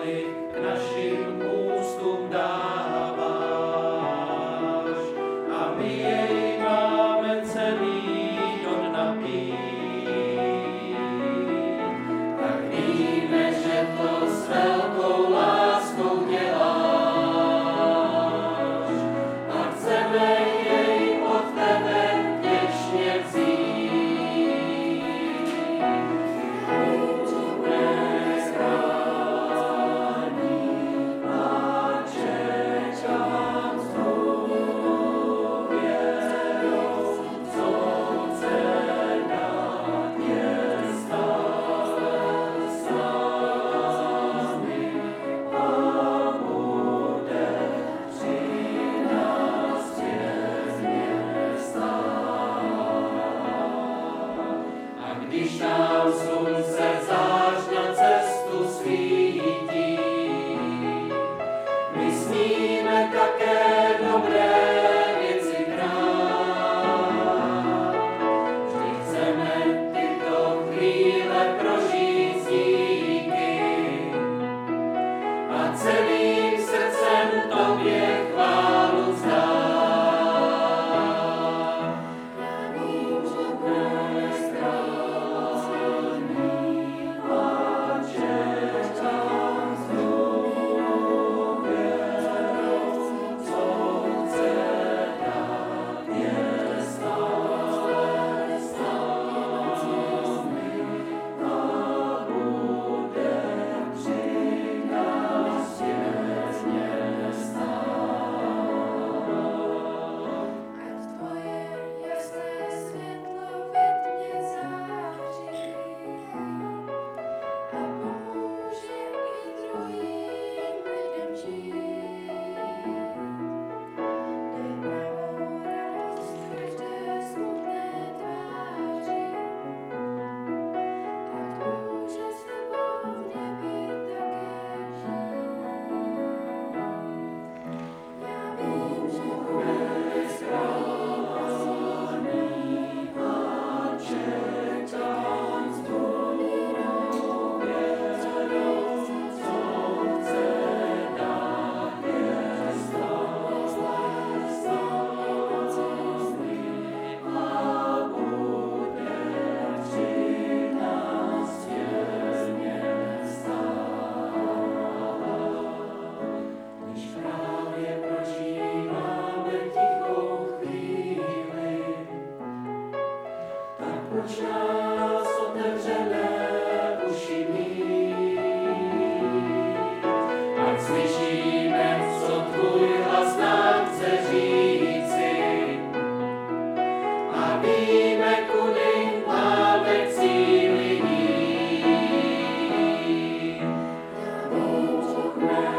chvály k našim ústům dáváš. A my jej máme celý od napít. Tak víme, že to s velkou láskou děláš. A chceme jej od tebe vděčně vzít. Dnes rání a čekám s tvou věrou, co chce dát je stále s námi a bude při nás věrně stát. A když nám slunce zář na cestu svítí, my sníme také dobré věci krát. Vždy chceme tyto chvíle prožít s díky a celým srdcem tobě chválu vzdát. Já vím, že dnes rání a čekám s tvou věrou, co chce dát je stále s námi a bude při nás věrně stát. Ať tvoje jasné světlo ve tmě září a pomůže i druhým lidem žít. Dej pravou radost každé smutné tváři, ať může s tebou v nebi také žít. Já vím, že Dnes rání a čekám s tvou věrou, co chce dát je stále s námi a bude při nás věrně stát. Když právě prožíváme tichou chvíli, tak proč nás otevřené uši mít? Ať slyšíme, co tvůj hlas nám chce říci a víme, kudy máme k cíli jít. Já vím, že